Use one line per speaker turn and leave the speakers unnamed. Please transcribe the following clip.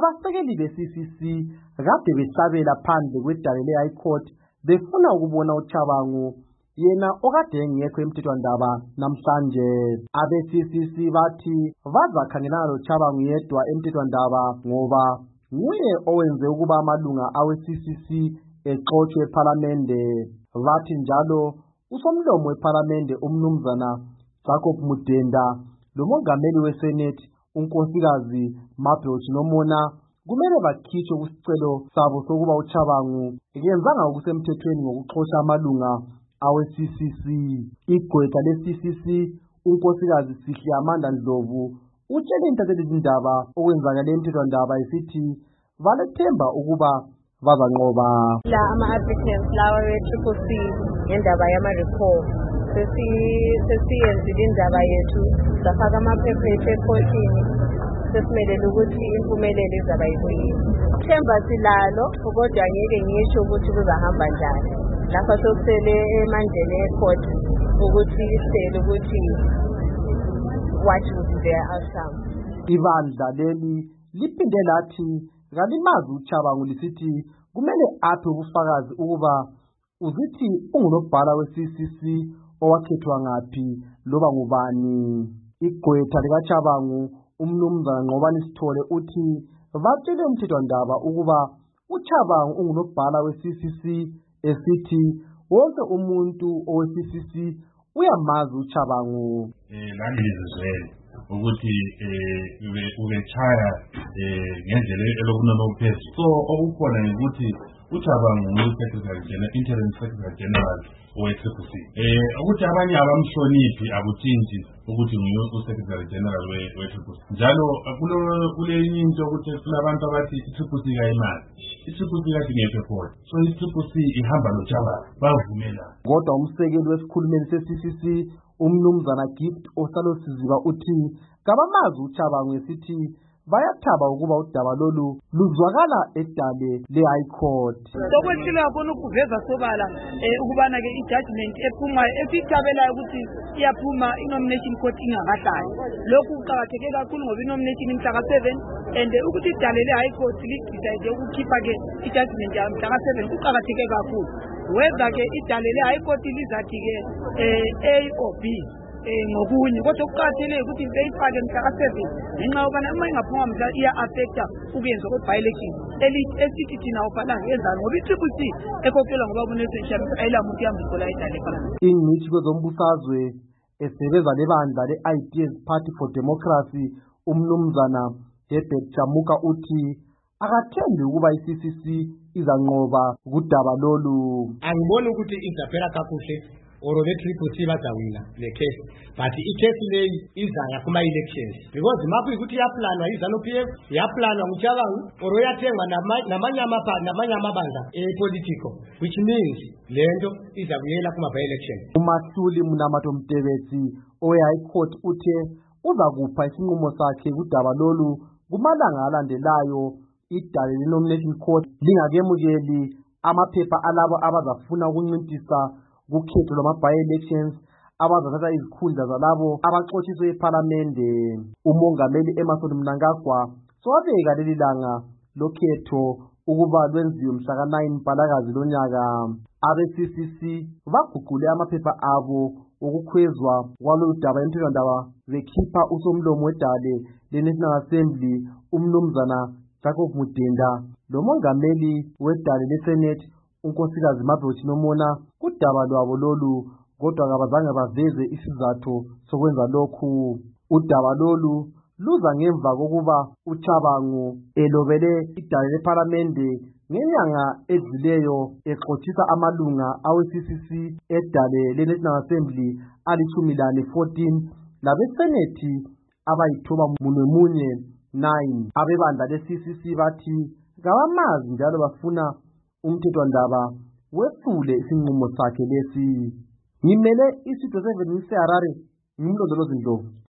abasekeli be-CCC kade behlabela phandle kwedale le-High Court befuna ukubona uChabangu yena okade engekho emthethwandaba namhlanje. Abe-CCC bathi bazakhangelana loChabangu yedwa emthethwandaba ngoba nguye owenze ukuba amalunga awe-CCC exotshwe ephalamende. Bathi njalo usomlomo wephalamende umnumzana Jacob Mudenda lomongameli weSenate unkosikazi Mabel Nomona kumele bakhishwe kusicelo sabo sokuba uChabangu kenzanga okusemthethweni ngokuxosha amalunga awe-CCC. Igqwetha le-CCC unkosikazi Sihle Amanda Ndlovu utshele intathelizindaba okwenzakale emthethwandaba esithi balethemba ukuba bazanqoba.
La ama-applicants lawa we-Triple C ngendaba yama-recall sesiyenzile indaba yethu safaka amaphepha ethu ekhotini sesimelele ukuthi impumelelo izaba yikuyini. Themba silalo kodwa ngeke ngisho ukuthi kuzahamba njani. Lapha sokusele emandleni ecourt ukuthi isele ukuthi what would be their outcome.
Ibandla leli liphinde lathi kalimazi uChabangu lisithi kumele aphe ubufakazi ukuba uzithi ungunobhala we-CCC owakhethwa ngaphi loba ngubani. Igqwetha likaChabangu umnumzana Nqobani Sithole uthi batshele umthethwandaba ukuba uChabangu ungunobhala we-CCC esithi wonke umuntu owe-CCC uyamazi uChabangu.
Langizizwele ukuthi ubechaya ngendlela elokunona okuphezulu. So okukhona ukuthi uChabangu interim secretary general we-CCC. Ukuthi abanye abamhloniphi akuthinti ukuthi nguye u-secretary general we-CCC. Njalo kule into ukuthi kunabantu abathi i-CCC kayimazi. I-CCC kathi ngekho khona. So i-CCC ihamba noChabangu bavumela.
Kodwa umsekeli wesikhulumeli se-CCC umnumzana Gift Osalosiziba uthi kabamazi uChabangu esithi bayathaba ukuba udaba lolu luzwakala edale le-High Court.
Sokwethile yabona ukuveza sobala ukubana ke i-judgment ephumayo esithabelayo ukuthi iyaphuma i-nomination court ingakahlali. Lokhu kuqakatheke kakhulu ngoba i-nomination imhla ka-7 and ukuthi idale le-High Court lidecide ukukhipha ke i-judgment yamhla ka-7 kuqakatheke kakhulu. Whether ke idale le-High Court lizathi ke A or B ngokunye kodwa kuqakathekile ukuthi beyifake mhla ka-7 ngenxa yokubana uma ingaphuma mhla iya-affecta ukuyenza kwe-by-election esithi thina awubhalanga yenzani ngoba i-CCC ekhokelwa ngoba kuneseshami ayilamuntu yambisola idale ephalamende.
Ingcitshi kwezombusazwe esebenza lebandla le-Ideas Party for Democracy umnumzana Herbert Chamuka uthi akathembi ukuba i-CCC izanqoba kudaba lolu.
Angiboni ukuthi izaphela kakuhle or le-Triple C bazawina le case, but i-case leyi izaya kuma-elections because maku ukuthi yaplanwa yi-ZANU-PF, yaplanwa nguChabangu or yathengwa namanye amabandla political, which means lento izabuyela kuma-by-election.
uMahluli Mnamato Mtebetsi owe-High Court uthe uzakupha isinqumo sakhe kudaba lolu kumalanga alandelayo idale le-nomination court lingakemukeli amaphepha alabo abazafuna ukuncintisa kukhetho lwama-by-elections abazathatha izikhundla zalabo abaxotshiswe ephalamende. Umongameli Emmerson Mnangagwa sowabeka leli langa lokhetho ukuba lwenziwe mhla ka-9 Mpalakazi lonyaka. Abe-CCC baguqule amaphepha abo ukukhwezwa kwalolu daba emthethwandaba bekhipha usomlomo wedale le-National Assembly umnumzana Jacob Mudenda lomongameli wedale le-Senate unkosikazi Mabel Nomona kudaba lwabo lolu kodwa kabazange baveze isizathu sokwenza lokhu. Udaba lolu luza ngemva kokuba uChabangu elobele idale lephalamende ngenyanga edluleyo exothisa amalunga awe-CCC edale le-National Assembly ali-14 labesenethi abayi-9. Abebandla le-CCC bathi kabamazi njalo bafuna umthethwandaba wethule isinqumo sakhe lesi. Ngimele isitho 7 ngiseHarare ngimlondolozi Ndlovu.